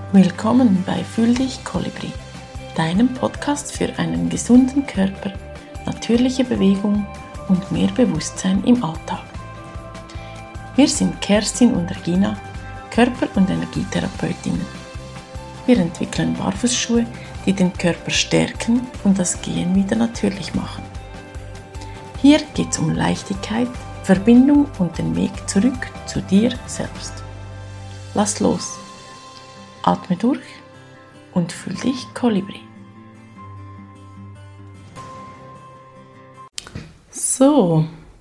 Willkommen bei Fühl dich Kolibri, deinem Podcast für einen gesunden Körper, natürliche Bewegung und mehr Bewusstsein im Alltag. Wir sind Kerstin und Regina, Körper- und Energietherapeutinnen. Wir entwickeln Barfußschuhe, die den Körper stärken und das Gehen wieder natürlich machen. Hier geht es um Leichtigkeit, Verbindung und den Weg zurück zu dir selbst. Lass los! Atme durch und fühl dich Kolibri. So,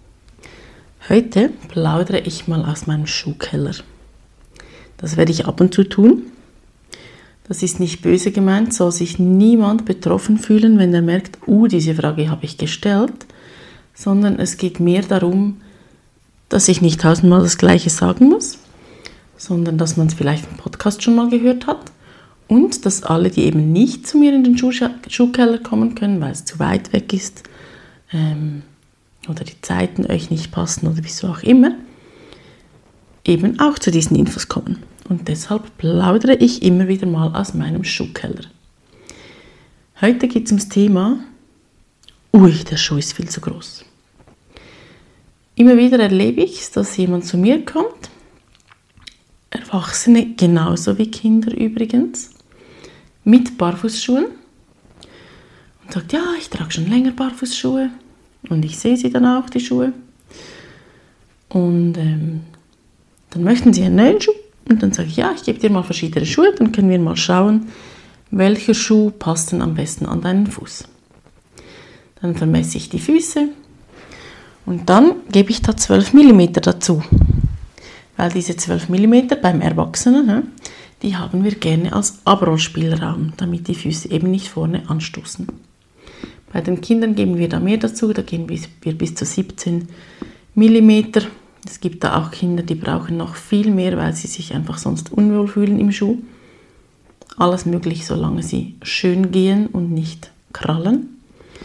heute plaudere ich mal aus meinem Schuhkeller. Das werde ich ab und zu tun. Das ist nicht böse gemeint, soll sich niemand betroffen fühlen, wenn er merkt, diese Frage habe ich gestellt, sondern es geht mehr darum, dass ich nicht tausendmal das Gleiche sagen muss, sondern dass man es vielleicht im Podcast schon mal gehört hat und dass alle, die eben nicht zu mir in den Schuhkeller kommen können, weil es zu weit weg ist oder die Zeiten euch nicht passen oder wieso auch immer, eben auch zu diesen Infos kommen. Und deshalb plaudere ich immer wieder mal aus meinem Schuhkeller. Heute geht es ums Thema, der Schuh ist viel zu groß. Immer wieder erlebe ich es, dass jemand zu mir kommt, Erwachsene genauso wie Kinder übrigens, mit Barfußschuhen und sagt, ja, ich trage schon länger Barfußschuhe und ich sehe sie dann auch, die Schuhe. Und dann möchten sie einen neuen Schuh und dann sage ich, ja, ich gebe dir mal verschiedene Schuhe, dann können wir mal schauen, welcher Schuh passt denn am besten an deinen Fuß. Dann vermesse ich die Füße und dann gebe ich da 12 mm dazu. Weil diese 12 mm beim Erwachsenen, die haben wir gerne als Abrollspielraum, damit die Füße eben nicht vorne anstoßen. Bei den Kindern geben wir da mehr dazu, da gehen wir bis zu 17 mm. Es gibt da auch Kinder, die brauchen noch viel mehr, weil sie sich einfach sonst unwohl fühlen im Schuh. Alles möglich, solange sie schön gehen und nicht krallen.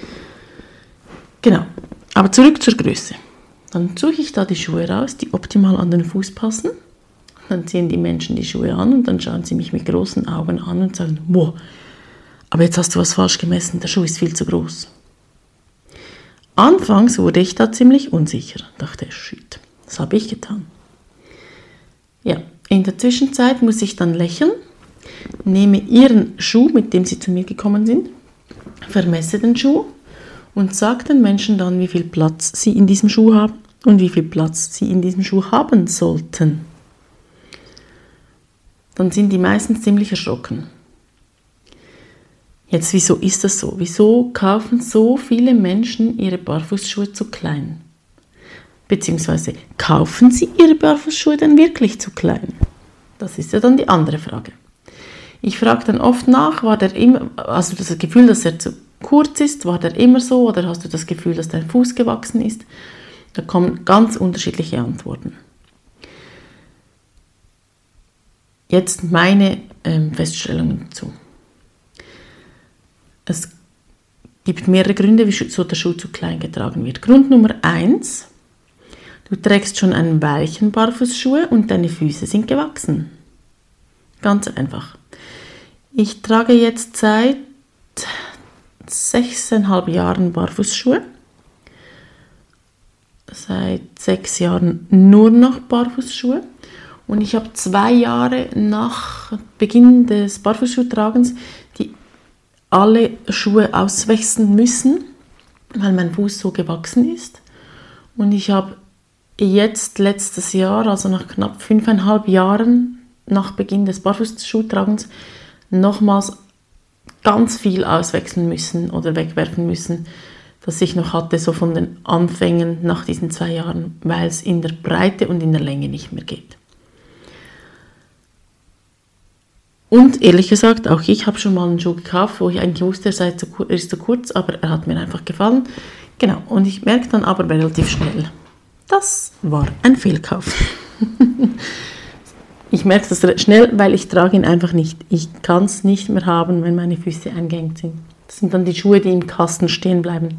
Genau, aber zurück zur Größe. Dann suche ich da die Schuhe raus, die optimal an den Fuß passen. Dann ziehen die Menschen die Schuhe an und dann schauen sie mich mit großen Augen an und sagen, wow, aber jetzt hast du was falsch gemessen, der Schuh ist viel zu groß. Anfangs wurde ich da ziemlich unsicher, dachte ich, shit, das habe ich getan. Ja, in der Zwischenzeit muss ich dann lächeln, nehme ihren Schuh, mit dem sie zu mir gekommen sind, vermesse den Schuh und sage den Menschen dann, wie viel Platz sie in diesem Schuh haben und wie viel Platz sie in diesem Schuh haben sollten. Dann sind die meistens ziemlich erschrocken. Jetzt, wieso ist das so? Wieso kaufen so viele Menschen ihre Barfußschuhe zu klein? Beziehungsweise, kaufen sie ihre Barfußschuhe denn wirklich zu klein? Das ist ja dann die andere Frage. Ich frage dann oft nach, hast du das Gefühl, dass er zu kurz ist, war der immer so oder hast du das Gefühl, dass dein Fuß gewachsen ist? Da kommen ganz unterschiedliche Antworten. Jetzt meine Feststellungen dazu. Es gibt mehrere Gründe, wieso der Schuh zu klein getragen wird. Grund Nummer 1, du trägst schon einen weichen Barfußschuhe und deine Füße sind gewachsen. Ganz einfach. Ich trage jetzt seit 6,5 Jahren Barfußschuhe. Seit 6 Jahren nur noch Barfußschuhe. Und ich habe 2 Jahre nach Beginn des Barfußschuhtragens, die alle Schuhe auswechseln müssen, weil mein Fuß so gewachsen ist. Und ich habe jetzt letztes Jahr, also nach knapp 5,5 Jahren nach Beginn des Barfußschuhtragens, nochmals ganz viel auswechseln müssen oder wegwerfen müssen, das ich noch hatte, so von den Anfängen nach diesen 2 Jahren, weil es in der Breite und in der Länge nicht mehr geht. Und ehrlich gesagt, auch ich habe schon mal einen Schuh gekauft, wo ich eigentlich wusste, er ist zu kurz, aber er hat mir einfach gefallen. Genau, und ich merke dann aber relativ schnell, das war ein Fehlkauf. Ich merke das schnell, weil ich trage ihn einfach nicht. Ich kann es nicht mehr haben, wenn meine Füße eingeengt sind. Das sind dann die Schuhe, die im Kasten stehen bleiben.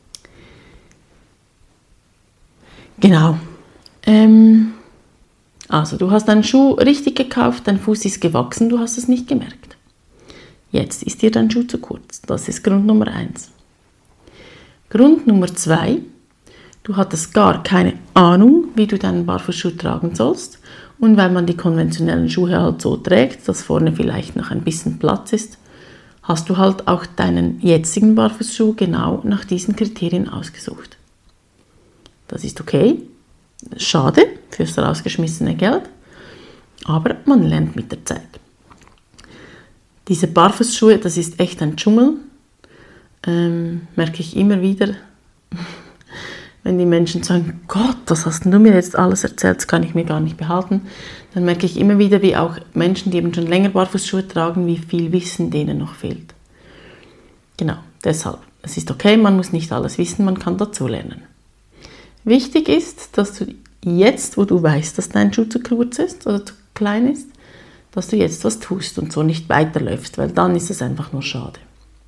Genau. Also, du hast deinen Schuh richtig gekauft, dein Fuß ist gewachsen, du hast es nicht gemerkt. Jetzt ist dir dein Schuh zu kurz. Das ist Grund Nummer 1. Grund Nummer 2, du hattest gar keine Ahnung, wie du deinen Barfußschuh tragen sollst. Und weil man die konventionellen Schuhe halt so trägt, dass vorne vielleicht noch ein bisschen Platz ist, hast du halt auch deinen jetzigen Barfußschuh genau nach diesen Kriterien ausgesucht. Das ist okay. Schade fürs rausgeschmissene Geld, aber man lernt mit der Zeit. Diese Barfußschuhe, das ist echt ein Dschungel. Merke ich immer wieder, wenn die Menschen sagen, Gott, das hast du mir jetzt alles erzählt, das kann ich mir gar nicht behalten. Dann merke ich immer wieder, wie auch Menschen, die eben schon länger Barfußschuhe tragen, wie viel Wissen denen noch fehlt. Genau, deshalb. Es ist okay, man muss nicht alles wissen, man kann dazu lernen. Wichtig ist, dass du jetzt, wo du weißt, dass dein Schuh zu kurz ist oder zu klein ist, dass du jetzt was tust und so nicht weiterläufst, weil dann ist es einfach nur schade.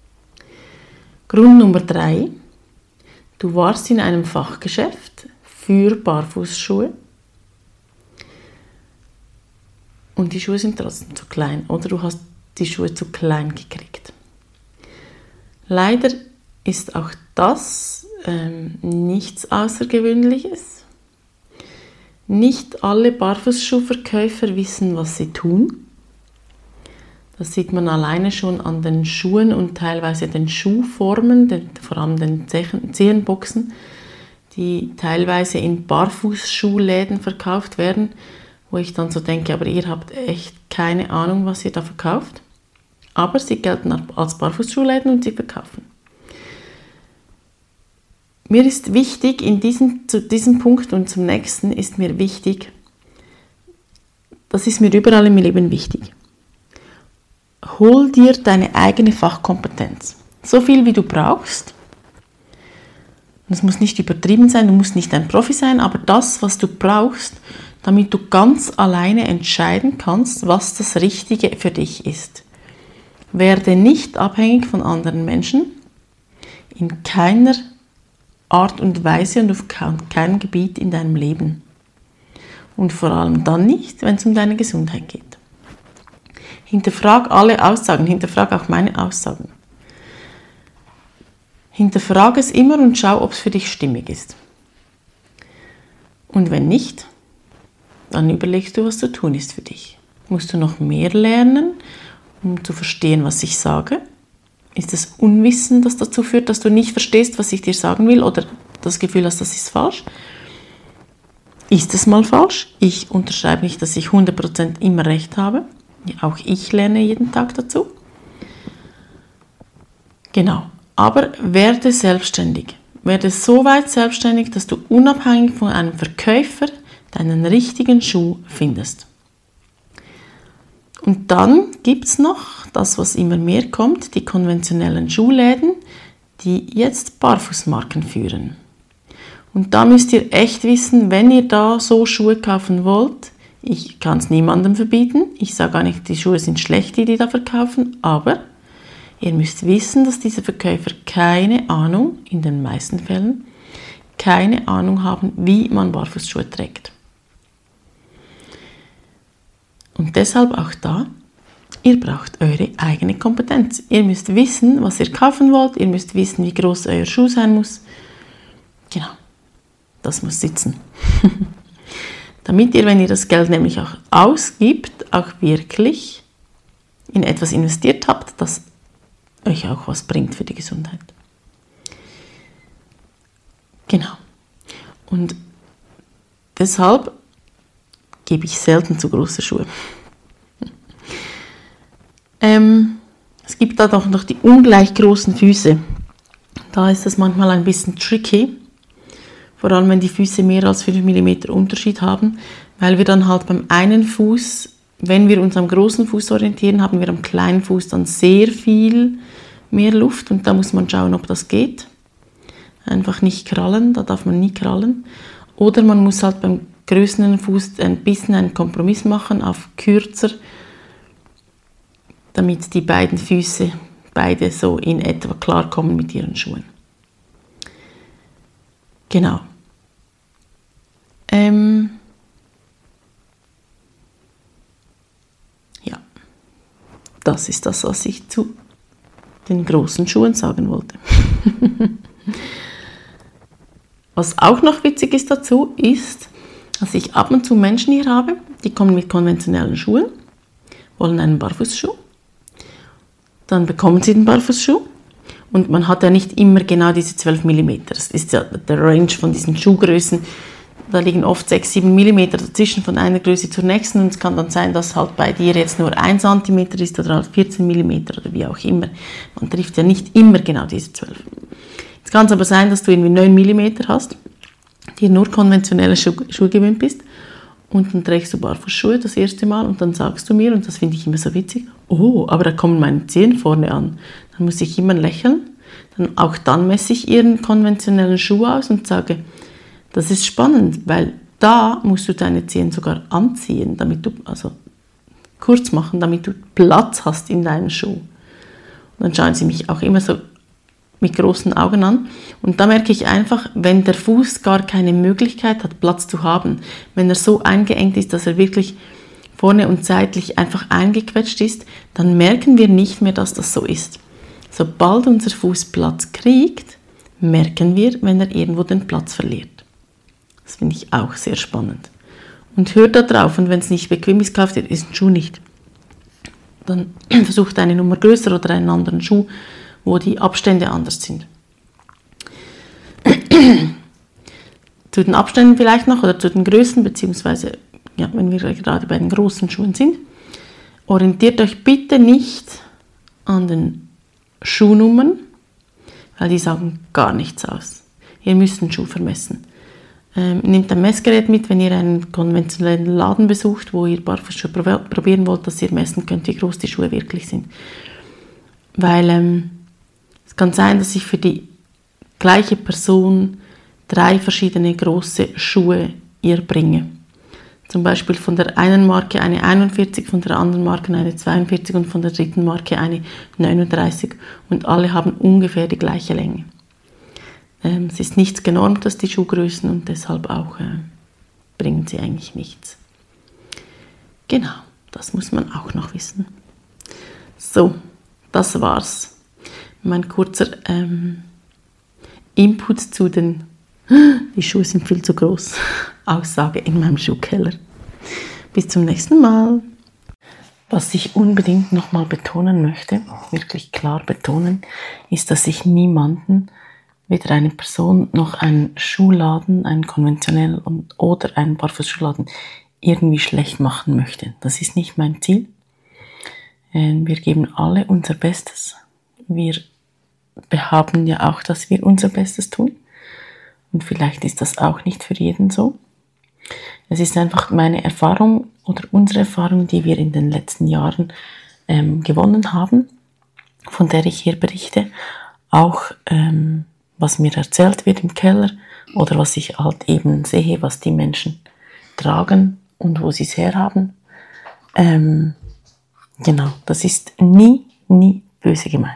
Grund Nummer 3, du warst in einem Fachgeschäft für Barfußschuhe und die Schuhe sind trotzdem zu klein oder du hast die Schuhe zu klein gekriegt. Leider ist auch das nichts Außergewöhnliches. Nicht alle Barfußschuhverkäufer wissen, was sie tun. Das sieht man alleine schon an den Schuhen und teilweise den Schuhformen, vor allem den Zehenboxen, die teilweise in Barfußschuhläden verkauft werden, wo ich dann so denke, aber ihr habt echt keine Ahnung, was ihr da verkauft. Aber sie gelten als Barfußschuhläden und sie verkaufen. Mir ist wichtig, zu diesem Punkt und zum nächsten ist mir wichtig, das ist mir überall im Leben wichtig. Hol dir deine eigene Fachkompetenz. So viel, wie du brauchst. Das muss nicht übertrieben sein, du musst nicht ein Profi sein, aber das, was du brauchst, damit du ganz alleine entscheiden kannst, was das Richtige für dich ist. Werde nicht abhängig von anderen Menschen, in keiner Art und Weise und auf keinem Gebiet in deinem Leben. Und vor allem dann nicht, wenn es um deine Gesundheit geht. Hinterfrag alle Aussagen, hinterfrag auch meine Aussagen. Hinterfrag es immer und schau, ob es für dich stimmig ist. Und wenn nicht, dann überlegst du, was zu tun ist für dich. Musst du noch mehr lernen, um zu verstehen, was ich sage? Ist es Unwissen, das dazu führt, dass du nicht verstehst, was ich dir sagen will oder das Gefühl hast, das ist falsch? Ist es mal falsch? Ich unterschreibe nicht, dass ich 100% immer recht habe. Auch ich lerne jeden Tag dazu. Genau. Aber werde selbstständig. Werde so weit selbstständig, dass du unabhängig von einem Verkäufer deinen richtigen Schuh findest. Und dann gibt es noch das, was immer mehr kommt, die konventionellen Schuhläden, die jetzt Barfußmarken führen. Und da müsst ihr echt wissen, wenn ihr da so Schuhe kaufen wollt, ich kann es niemandem verbieten, ich sage gar nicht, die Schuhe sind schlecht, die da verkaufen, aber ihr müsst wissen, dass diese Verkäufer keine Ahnung, in den meisten Fällen, keine Ahnung haben, wie man Barfußschuhe trägt. Und deshalb auch da, ihr braucht eure eigene Kompetenz. Ihr müsst wissen, was ihr kaufen wollt, ihr müsst wissen, wie groß euer Schuh sein muss. Genau, das muss sitzen. Damit ihr, wenn ihr das Geld nämlich auch ausgibt, auch wirklich in etwas investiert habt, das euch auch was bringt für die Gesundheit. Genau. Und deshalb gebe ich selten zu große Schuhe. Es gibt da doch noch die ungleich großen Füße. Da ist es manchmal ein bisschen tricky. Vor allem, wenn die Füße mehr als 5 mm Unterschied haben, weil wir dann halt beim einen Fuß, wenn wir uns am großen Fuß orientieren, haben wir am kleinen Fuß dann sehr viel mehr Luft und da muss man schauen, ob das geht. Einfach nicht krallen, da darf man nie krallen. Oder man muss halt beim größeren Fuß ein bisschen einen Kompromiss machen auf kürzer, damit die beiden Füße beide so in etwa klarkommen mit ihren Schuhen. Genau. das ist das, was ich zu den großen Schuhen sagen wollte. Was auch noch witzig ist dazu, ist, dass ich ab und zu Menschen hier habe, die kommen mit konventionellen Schuhen, wollen einen Barfußschuh, dann bekommen sie den Barfußschuh und man hat ja nicht immer genau diese 12 mm. Das ist ja der Range von diesen Schuhgrößen. Da liegen oft 6-7 mm dazwischen von einer Größe zur nächsten und es kann dann sein, dass halt bei dir jetzt nur 1 cm ist oder halt 14 mm oder wie auch immer. Man trifft ja nicht immer genau diese 12. Jetzt kann es aber sein, dass du irgendwie 9 mm hast, dir nur konventionelle Schuhe gewöhnt bist und dann trägst du Barfußschuhe das erste Mal und dann sagst du mir, und das finde ich immer so witzig, oh, aber da kommen meine Zehen vorne an. Dann muss ich immer lächeln, auch dann messe ich ihren konventionellen Schuh aus und sage, das ist spannend, weil da musst du deine Zehen sogar anziehen, damit du, also kurz machen, damit du Platz hast in deinem Schuh. Und dann schauen sie mich auch immer so mit großen Augen an. Und da merke ich einfach, wenn der Fuß gar keine Möglichkeit hat, Platz zu haben, wenn er so eingeengt ist, dass er wirklich vorne und seitlich einfach eingequetscht ist, dann merken wir nicht mehr, dass das so ist. Sobald unser Fuß Platz kriegt, merken wir, wenn er irgendwo den Platz verliert. Das finde ich auch sehr spannend. Und hört da drauf, und wenn es nicht bequem ist, kauft ihr diesen Schuh nicht. Dann versucht eine Nummer größer oder einen anderen Schuh, wo die Abstände anders sind. Zu den Abständen vielleicht noch oder zu den Größen, beziehungsweise ja, wenn wir gerade bei den großen Schuhen sind, orientiert euch bitte nicht an den Schuhnummern, weil die sagen gar nichts aus. Ihr müsst den Schuh vermessen. Nehmt ein Messgerät mit, wenn ihr einen konventionellen Laden besucht, wo ihr Barfußschuhe probieren wollt, dass ihr messen könnt, wie groß die Schuhe wirklich sind. Weil es kann sein, dass ich für die gleiche Person 3 verschiedene große Schuhe ihr bringe. Zum Beispiel von der einen Marke eine 41, von der anderen Marke eine 42 und von der dritten Marke eine 39. Und alle haben ungefähr die gleiche Länge. Es ist nichts genormt, dass die Schuhgrößen, und deshalb auch bringen sie eigentlich nichts. Genau, das muss man auch noch wissen. So, das war's. Mein kurzer Input zu den die Schuhe sind viel zu groß Aussage in meinem Schuhkeller. Bis zum nächsten Mal. Was ich unbedingt nochmal betonen möchte, wirklich klar betonen, ist, dass ich niemanden, weder eine Person noch einen Schuhladen, einen konventionellen oder einen Barfußschuhladen irgendwie schlecht machen möchte. Das ist nicht mein Ziel. Wir geben alle unser Bestes. Wir behaupten ja auch, dass wir unser Bestes tun. Und vielleicht ist das auch nicht für jeden so. Es ist einfach meine Erfahrung oder unsere Erfahrung, die wir in den letzten Jahren gewonnen haben, von der ich hier berichte. Auch was mir erzählt wird im Keller oder was ich halt eben sehe, was die Menschen tragen und wo sie es herhaben. Genau, das ist nie böse gemeint.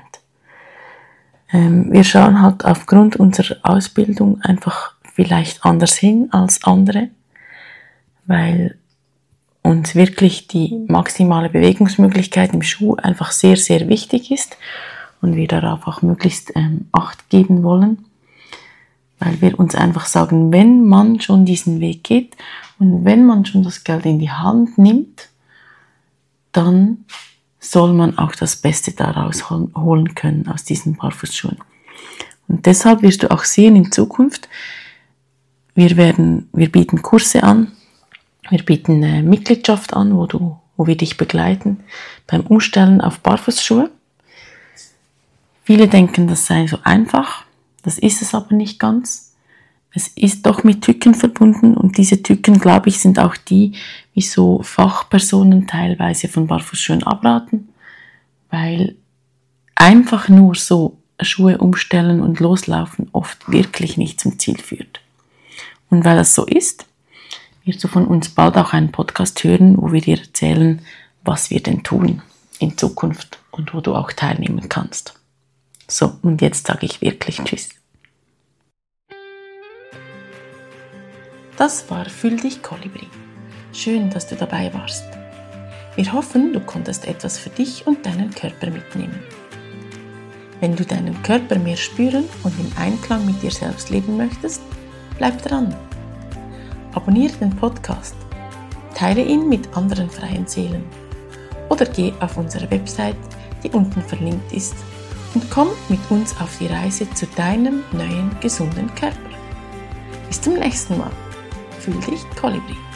Wir schauen halt aufgrund unserer Ausbildung einfach vielleicht anders hin als andere, weil uns wirklich die maximale Bewegungsmöglichkeit im Schuh einfach sehr, sehr wichtig ist und wir darauf auch möglichst Acht geben wollen, weil wir uns einfach sagen, wenn man schon diesen Weg geht und wenn man schon das Geld in die Hand nimmt, dann soll man auch das Beste daraus holen können aus diesen Barfußschuhen. Und deshalb wirst du auch sehen in Zukunft, wir bieten Kurse an, wir bieten eine Mitgliedschaft an, wo wir dich begleiten beim Umstellen auf Barfußschuhe. Viele denken, das sei so einfach, das ist es aber nicht ganz. Es ist doch mit Tücken verbunden und diese Tücken, glaube ich, sind auch die, wie so Fachpersonen teilweise von Barfußschuhen abraten, weil einfach nur so Schuhe umstellen und loslaufen oft wirklich nicht zum Ziel führt. Und weil das so ist, wirst du von uns bald auch einen Podcast hören, wo wir dir erzählen, was wir denn tun in Zukunft und wo du auch teilnehmen kannst. So, und jetzt sage ich wirklich Tschüss. Das war Fühl dich Kolibri. Schön, dass du dabei warst. Wir hoffen, du konntest etwas für dich und deinen Körper mitnehmen. Wenn du deinen Körper mehr spüren und im Einklang mit dir selbst leben möchtest, bleib dran. Abonniere den Podcast, teile ihn mit anderen freien Seelen oder geh auf unsere Website, die unten verlinkt ist, und komm mit uns auf die Reise zu deinem neuen, gesunden Körper. Bis zum nächsten Mal. Fühl dich Kolibri.